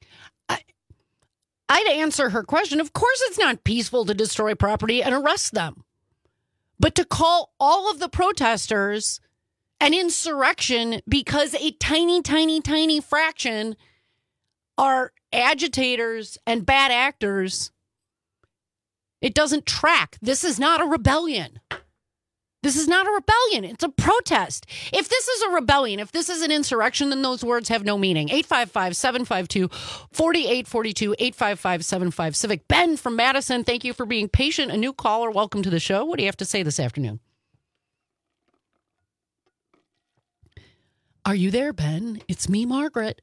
I'd answer her question. Of course it's not peaceful to destroy property and arrest them. But to call all of the protesters an insurrection because a tiny, tiny, tiny fraction are agitators and bad actors, it doesn't track. This is not a rebellion. This is not a rebellion. It's a protest. If this is a rebellion, if this is an insurrection, then those words have no meaning. 855-752-4842, 855-75-CIVIC. Ben from Madison, thank you for being patient. A new caller, welcome to the show. What do you have to say this afternoon? Are you there, Ben? It's me, Margaret.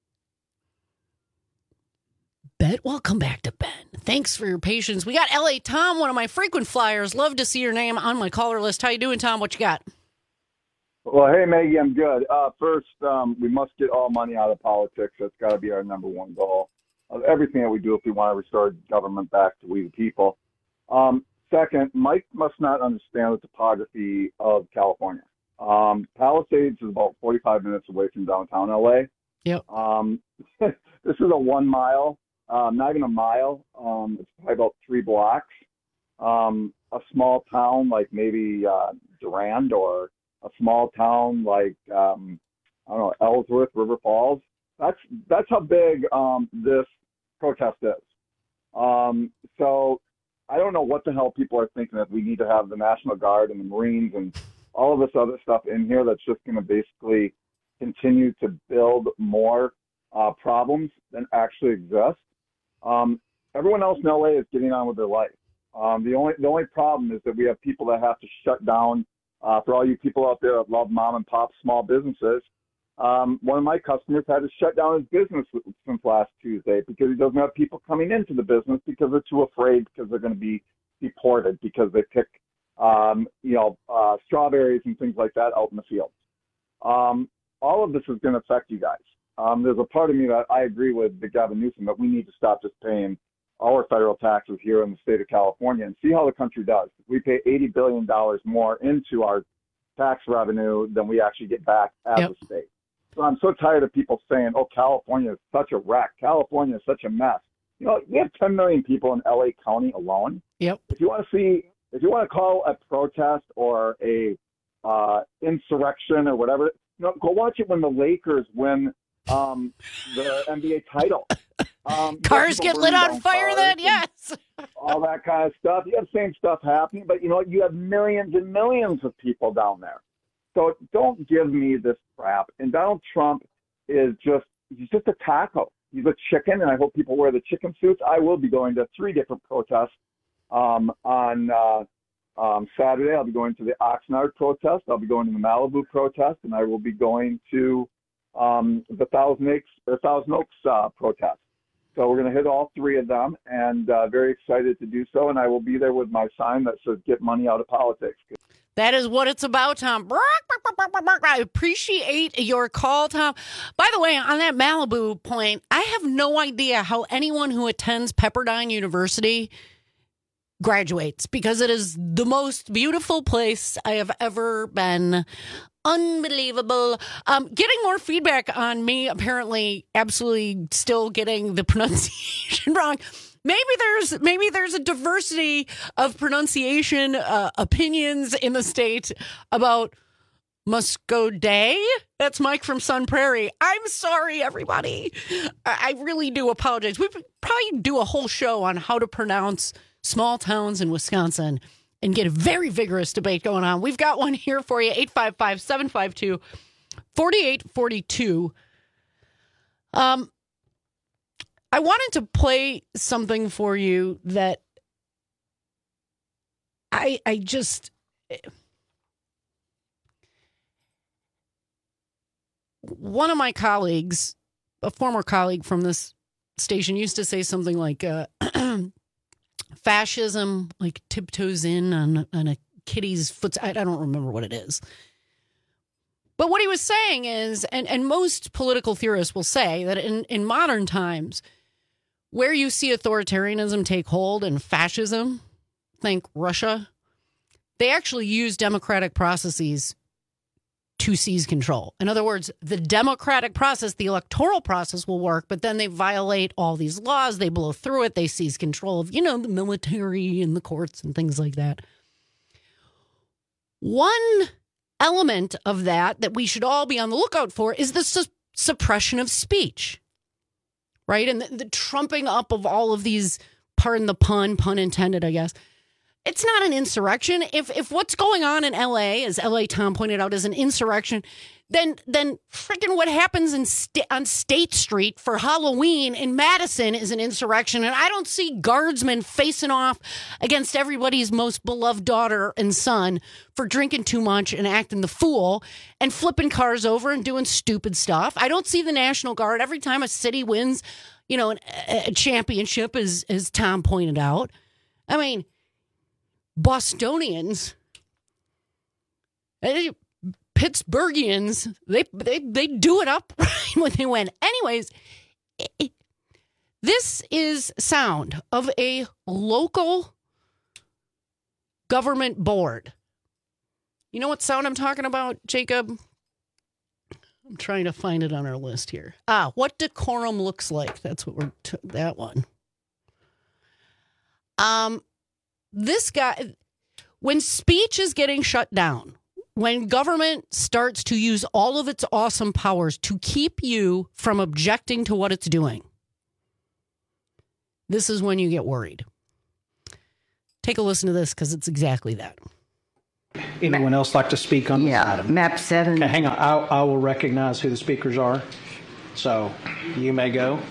Ben, welcome back to Ben. Thanks for your patience. We got L.A. Tom, one of my frequent flyers. Love to see your name on my caller list. How you doing, Tom? What you got? Well, hey, Maggie, I'm good. First, we must get all money out of politics. That's got to be our number one goal of everything that we do if we want to restore government back to we the people. Second, Mike must not understand the topography of California. Palisades is about 45 minutes away from downtown L.A. Yep. This is a 1 mile. Not even a mile. It's probably about 3 blocks. A small town like maybe Durand, or a small town like I don't know, Ellsworth, River Falls. That's how big this protest is. So I don't know what the hell people are thinking that we need to have the National Guard and the Marines and all of this other stuff in here that's just going to basically continue to build more problems than actually exist. Everyone else in LA is getting on with their life. The only problem is that we have people that have to shut down. For all you people out there that love mom and pop small businesses, one of my customers had to shut down his business since last Tuesday because he doesn't have people coming into the business because they're too afraid because they're going to be deported because they pick, strawberries and things like that out in the fields. All of this is going to affect you guys. There's a part of me that I agree with Gavin Newsom that we need to stop just paying our federal taxes here in the state of California and see how the country does. We pay $80 billion more into our tax revenue than we actually get back as a state. So I'm so tired of people saying, oh, California is such a wreck. California is such a mess. You know, we have 10 million people in LA County alone. Yep. If you want to call a protest or a insurrection or whatever, go watch it when the Lakers win the NBA title. Cars get lit on fire then, yes. All that kind of stuff. You have the same stuff happening, but you have millions and millions of people down there. So don't give me this crap. And Donald Trump he's just a taco. He's a chicken, and I hope people wear the chicken suits. I will be going to 3 different protests on Saturday. I'll be going to the Oxnard protest. I'll be going to the Malibu protest, and I will be going to the Thousand Oaks protest. So we're going to hit all 3 of them, and very excited to do so. And I will be there with my sign that says "Get money out of politics." That is what it's about, Tom. I appreciate your call, Tom. By the way, on that Malibu point, I have no idea how anyone who attends Pepperdine University graduates, because it is the most beautiful place I have ever been. Unbelievable. Getting more feedback on me, apparently absolutely still getting the pronunciation wrong. Maybe there's a diversity of pronunciation opinions in the state about Muscoday. That's Mike from Sun Prairie. I'm sorry, everybody. I really do apologize. We probably do a whole show on how to pronounce small towns in Wisconsin and get a very vigorous debate going on. We've got one here for you, 855-752-4842. I wanted to play something for you that I just... One of my colleagues, a former colleague from this station, used to say something like fascism like tiptoes in on a kitty's foot. I don't remember what it is. But what he was saying is, and most political theorists will say that in modern times, where you see authoritarianism take hold and fascism, think Russia, they actually use democratic processes to seize control. In other words, the democratic process, the electoral process will work, but then they violate all these laws, they blow through it, they seize control of, the military and the courts and things like that. One element of that we should all be on the lookout for is the suppression of speech, right? And the trumping up of all of these, pardon the pun intended, I guess. It's not an insurrection. If what's going on in L.A., as L.A. Tom pointed out, is an insurrection, then freaking what happens on State Street for Halloween in Madison is an insurrection. And I don't see guardsmen facing off against everybody's most beloved daughter and son for drinking too much and acting the fool and flipping cars over and doing stupid stuff. I don't see the National Guard every time a city wins, a championship, as Tom pointed out. I mean, Bostonians, Pittsburghians, they do it up right when they win. Anyways, this is sound of a local government board. You know what sound I'm talking about, Jacob? I'm trying to find it on our list here. What decorum looks like. That's what that one. This guy, when speech is getting shut down, when government starts to use all of its awesome powers to keep you from objecting to what it's doing, this is when you get worried. Take a listen to this, because it's exactly that. Anyone else like to speak on this item? Map 7. Okay, hang on. I will recognize who the speakers are. So you may go.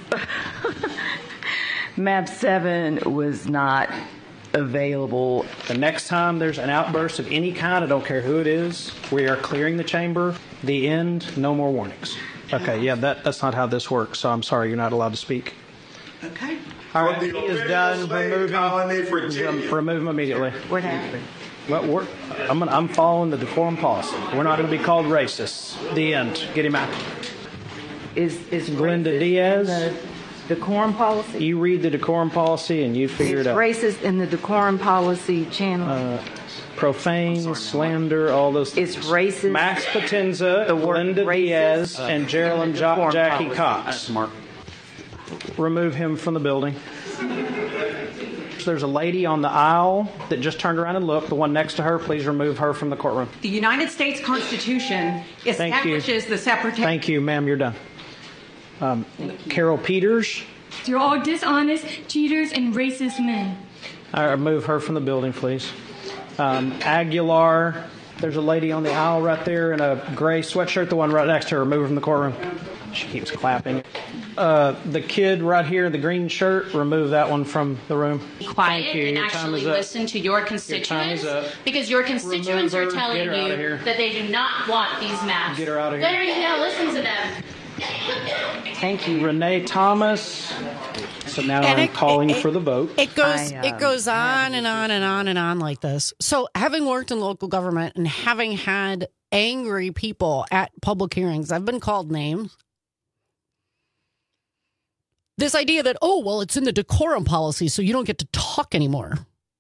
Map 7 was not available. The next time there's an outburst of any kind, I don't care who it is, we are clearing the chamber. The end, no more warnings. Okay, yeah, that's not how this works, so I'm sorry, you're not allowed to speak. Okay. All right, he is done. Remove him immediately. What happened? Well, I'm following the decorum policy. We're not going to be called racists. The end. Get him out. Is Glenda Diaz? The decorum policy? You read the decorum policy and you figure it out. It's racist in the decorum policy channel. Profane, slander, all those things. It's racist. Max Potenza, Glenda Diaz, and Geraldine Jackie Cox. Remove him from the building. There's a lady on the aisle that just turned around and looked. The one next to her, please remove her from the courtroom. The United States Constitution establishes the separation. Thank you, ma'am. You're done. Carol Peters. You're all dishonest, cheaters, and racist men. All right, remove her from the building, please. Aguilar. There's a lady on the aisle right there in a gray sweatshirt. The one right next to her. Remove her from the courtroom. She keeps clapping. The kid right here in the green shirt, remove that one from the room. Quiet and actually listen to your constituents, because your constituents are telling you that they do not want these maps. Get her out of here. There you go. Listen to them. Thank you. Renee Thomas. So now I'm calling for the vote. It goes on and on and on and on like this. So having worked in local government and having had angry people at public hearings, I've been called names. This idea that, it's in the decorum policy, so you don't get to talk anymore.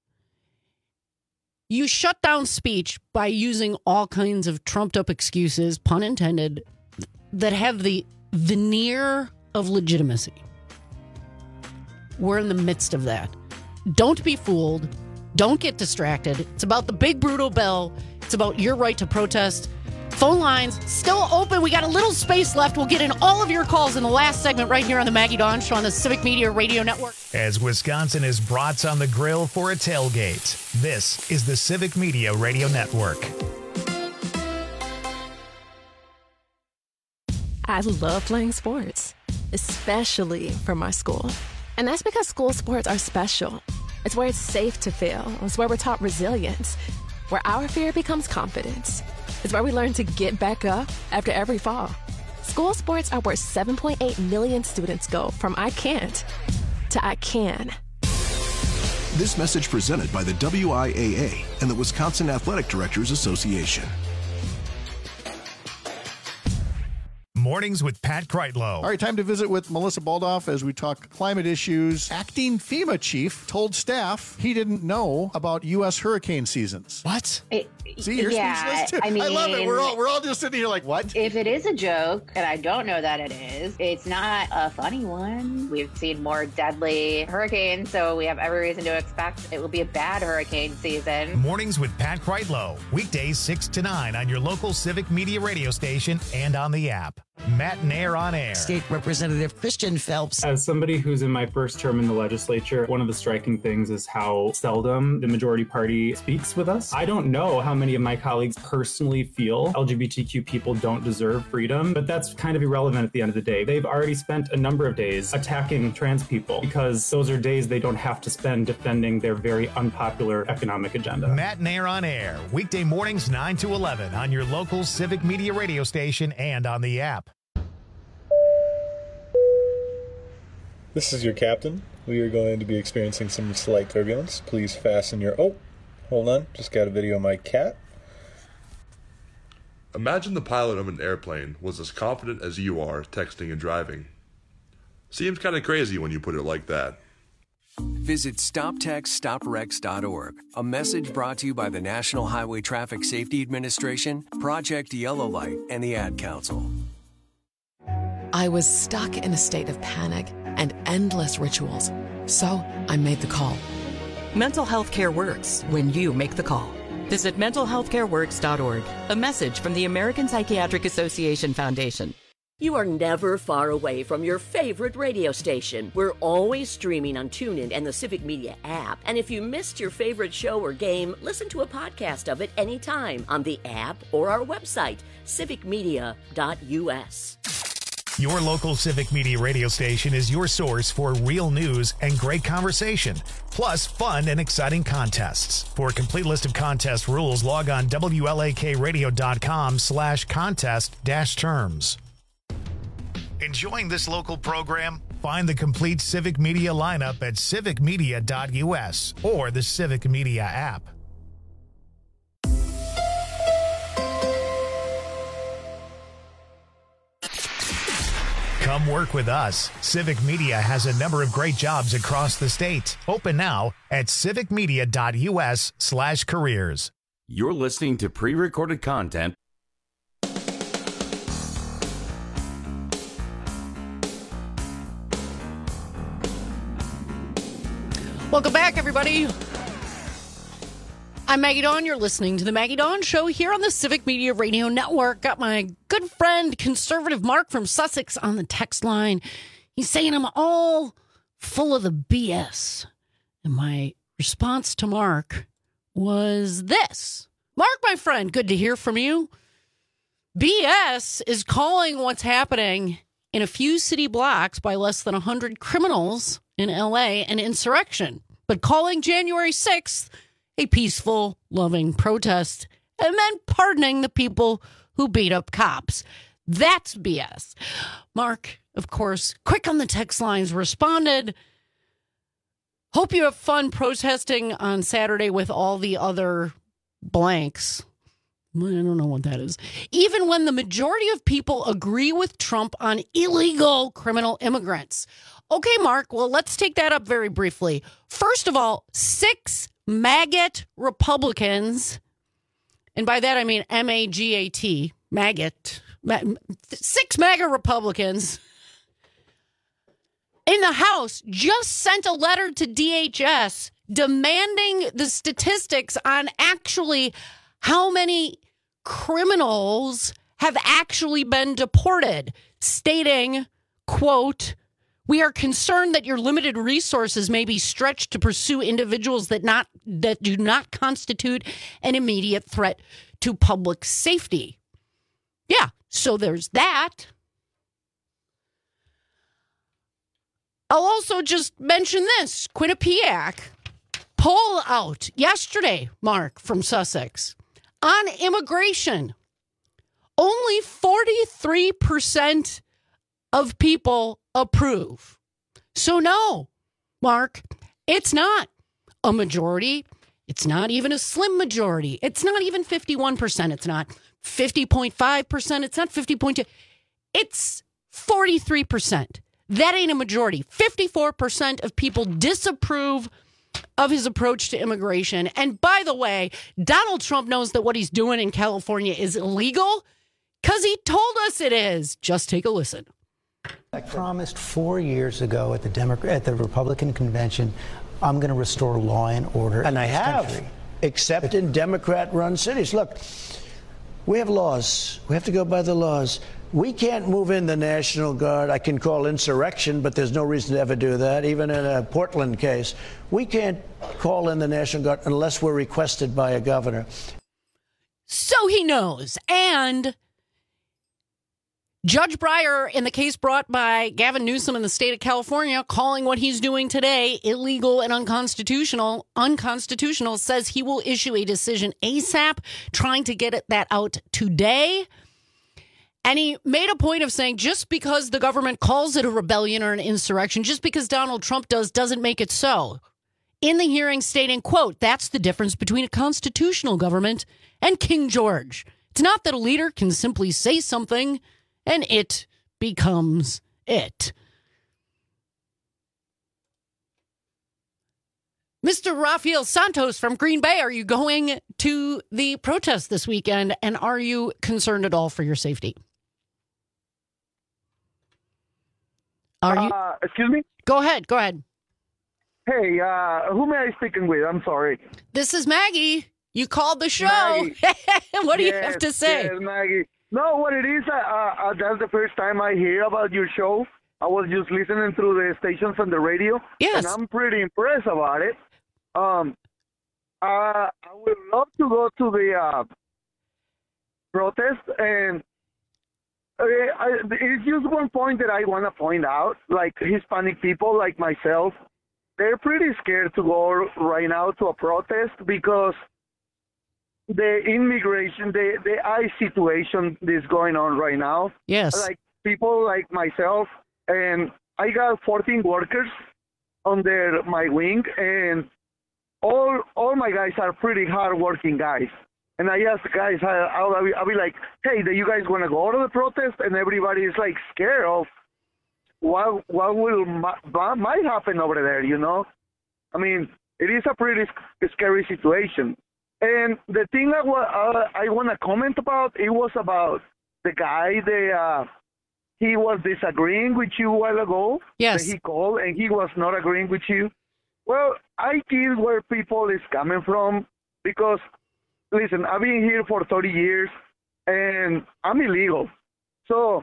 You shut down speech by using all kinds of trumped up excuses, pun intended, that have the veneer of legitimacy. We're in the midst of that. Don't be fooled. Don't get distracted. It's about the big brutal bill. It's about your right to protest. Phone lines still open. We got a little space left. We'll get in all of your calls in the last segment right here on the Maggie Dawn Show on the Civic Media Radio Network. As Wisconsin is brats on the grill for a tailgate, this is the Civic Media Radio Network. I love playing sports. especially for my school. And that's because school sports are special. It's where it's safe to fail. It's where we're taught resilience, where our fear becomes confidence. It's where we learn to get back up after every fall. School sports are where 7.8 million students go from I can't to I can. This message presented by the WIAA and the Wisconsin Athletic Directors Association. Mornings with Pat Kreitlow. All right, time to visit with Melissa Baldoff as we talk climate issues. Acting FEMA chief told staff he didn't know about U.S. hurricane seasons. What? See, you're speechless too. I mean, I love it. We're all just sitting here like, what? If it is a joke, and I don't know that it is, it's not a funny one. We've seen more deadly hurricanes, so we have every reason to expect it will be a bad hurricane season. Mornings with Pat Kreitlow. Weekdays 6 to 9 on your local Civic Media radio station and on the app. Matt and Air on Air. State Representative Christian Phelps. As somebody who's in my first term in the legislature, one of the striking things is how seldom the majority party speaks with us. I don't know how many of my colleagues personally feel LGBTQ people don't deserve freedom, but that's kind of irrelevant at the end of the day. They've already spent a number of days attacking trans people because those are days they don't have to spend defending their very unpopular economic agenda. Matt and Air on Air. Weekday mornings 9 to 11 on your local Civic Media radio station and on the app. This is your captain. We are going to be experiencing some slight turbulence. Please fasten your... Oh, hold on. Just got a video of my cat. Imagine the pilot of an airplane was as confident as you are texting and driving. Seems kind of crazy when you put it like that. Visit StopTextStopWrecks.org. A message brought to you by the National Highway Traffic Safety Administration, Project Yellow Light, and the Ad Council. I was stuck in a state of panic and endless rituals. So I made the call. Mental health care works when you make the call. Visit mentalhealthcareworks.org. A message from the American Psychiatric Association Foundation. You are never far away from your favorite radio station. We're always streaming on TuneIn and the Civic Media app. And if you missed your favorite show or game, listen to a podcast of it anytime on the app or our website, civicmedia.us. Your local Civic Media radio station is your source for real news and great conversation, plus fun and exciting contests. For a complete list of contest rules, log on WLAKradio.com/contest-terms. Enjoying this local program? Find the complete Civic Media lineup at civicmedia.us or the Civic Media app. Come work with us. Civic Media has a number of great jobs across the state. Open now at civicmedia.us/careers. You're listening to pre-recorded content. Welcome back, everybody. I'm Maggie Dawn. You're listening to the Maggie Dawn Show here on the Civic Media Radio Network. Got my good friend, conservative Mark from Sussex on the text line. He's saying I'm all full of the BS. And my response to Mark was this. Mark, my friend, good to hear from you. BS is calling what's happening in a few city blocks by less than 100 criminals in LA an insurrection, but calling January 6th a peaceful, loving protest, and then pardoning the people who beat up cops. That's BS. Mark, of course, quick on the text lines, responded, hope you have fun protesting on Saturday with all the other blanks. I don't know what that is. Even when the majority of people agree with Trump on illegal criminal immigrants. Okay, Mark, well, let's take that up very briefly. First of all, 6 maggot Republicans, and by that I mean M-A-G-A-T, maggot, 6 MAGA Republicans in the House just sent a letter to DHS demanding the statistics on actually how many criminals have actually been deported, stating, quote, "We are concerned that your limited resources may be stretched to pursue individuals that do not constitute an immediate threat to public safety." Yeah, so there's that. I'll also just mention this. Quinnipiac poll out yesterday, Mark, from Sussex, on immigration. Only 43% of people approve. So no, Mark, it's not a majority. It's not even a slim majority. It's not even 51%. It's not 50.5%. It's not 50.2%. It's 43%. That ain't a majority. 54% of people disapprove of his approach to immigration. And by the way, Donald Trump knows that what he's doing in California is illegal because he told us it is. Just take a listen. I promised 4 years ago at the Republican convention, I'm going to restore law and order in this country. Except in Democrat-run cities. Look, we have laws. We have to go by the laws. We can't move in the National Guard. I can call insurrection, but there's no reason to ever do that, even in a Portland case. We can't call in the National Guard unless we're requested by a governor. So he knows. And Judge Breyer, in the case brought by Gavin Newsom in the state of California, calling what he's doing today illegal and unconstitutional, says he will issue a decision ASAP, trying to get that out today. And he made a point of saying just because the government calls it a rebellion or an insurrection, just because Donald Trump doesn't make it so. In the hearing stating, quote, that's the difference between a constitutional government and King George. It's not that a leader can simply say something and it becomes it. Mr. Rafael Santos from Green Bay, are you going to the protest this weekend, and are you concerned at all for your safety? Are you? Excuse me? Go ahead. Hey, who am I speaking with? I'm sorry. This is Maggie. You called the show. What do you have to say? Yes, Maggie. No, what it is, that's the first time I hear about your show. I was just listening through the stations on the radio. Yes. And I'm pretty impressed about it. I would love to go to the protest, and it's just one point that I want to point out. Like Hispanic people like myself, they're pretty scared to go right now to a protest because the immigration, the ICE situation is going on right now. Yes. Like people like myself, and I got 14 workers under my wing, and all my guys are pretty hard-working guys. And I ask the guys, I'll be like, hey, do you guys want to go to the protest? And everybody is like scared of what might happen over there, you know? I mean, it is a pretty scary situation. And the thing that I want to comment about, it was about the guy that he was disagreeing with you a while ago. Yes. That he called and he was not agreeing with you. Well, I get where people is coming from because, listen, I've been here for 30 years and I'm illegal. So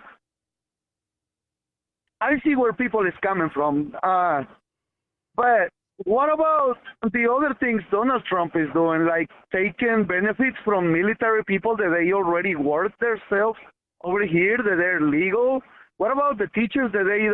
I see where people is coming from. But what about the other things Donald Trump is doing, like taking benefits from military people that they already work themselves over here, that they're legal? What about the teachers that they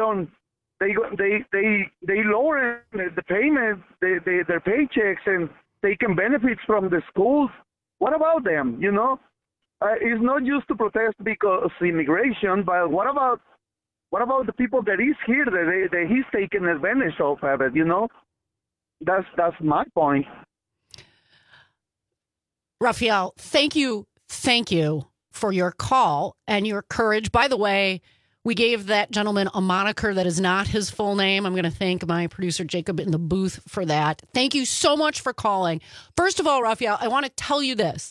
lower the payment, their paychecks, and taking benefits from the schools? What about them? You know, it's not just to protest because immigration, but what about the people that is here that he's taking advantage of it? You know. That's my point. Rafael, thank you for your call and your courage. By the way, we gave that gentleman a moniker that is not his full name. I'm going to thank my producer, Jacob, in the booth for that. Thank you so much for calling. First of all, Rafael, I want to tell you this.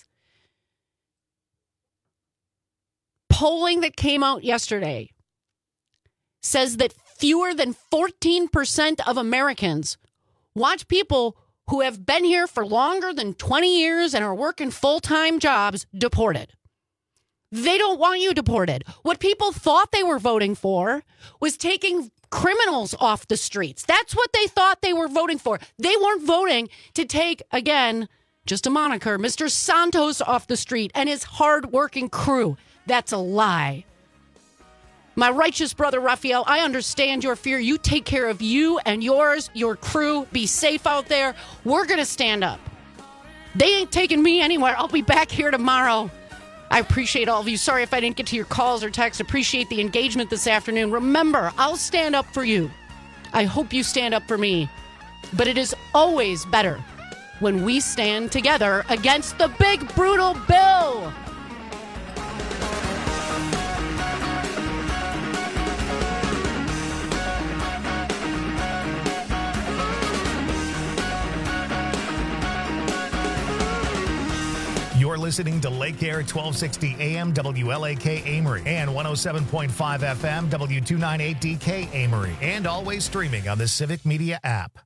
Polling that came out yesterday says that fewer than 14% of Americans watch people who have been here for longer than 20 years and are working full-time jobs deported. They don't want you deported. What people thought they were voting for was taking criminals off the streets. That's what they thought they were voting for. They weren't voting to take, again, just a moniker, Mr. Santos off the street and his hard-working crew. That's a lie. My righteous brother, Raphael, I understand your fear. You take care of you and yours, your crew. Be safe out there. We're going to stand up. They ain't taking me anywhere. I'll be back here tomorrow. I appreciate all of you. Sorry if I didn't get to your calls or texts. Appreciate the engagement this afternoon. Remember, I'll stand up for you. I hope you stand up for me. But it is always better when we stand together against the big, brutal bill. You're listening to Lake Air 1260 AM WLAK Amory and 107.5 FM W298DK Amory, and always streaming on the Civic Media app.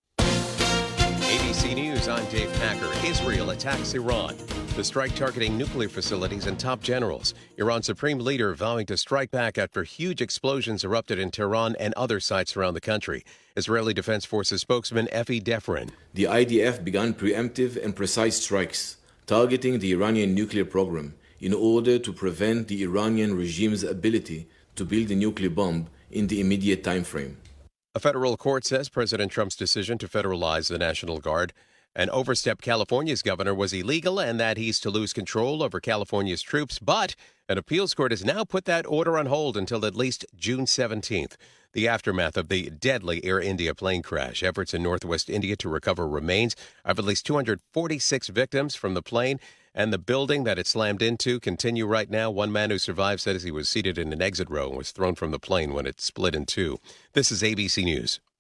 ABC News, I'm Dave Packer. Israel attacks Iran. The strike targeting nuclear facilities and top generals. Iran's supreme leader vowing to strike back after huge explosions erupted in Tehran and other sites around the country. Israeli Defense Forces spokesman Efi Defrin. The IDF began preemptive and precise strikes targeting the Iranian nuclear program in order to prevent the Iranian regime's ability to build a nuclear bomb in the immediate time frame. A federal court says President Trump's decision to federalize the National Guard and overstep California's governor was illegal and that he's to lose control over California's troops. But an appeals court has now put that order on hold until at least June 17th. The aftermath of the deadly Air India plane crash. Efforts in northwest India to recover remains of at least 246 victims from the plane and the building that it slammed into continue right now. One man who survived says he was seated in an exit row and was thrown from the plane when it split in two. This is ABC News.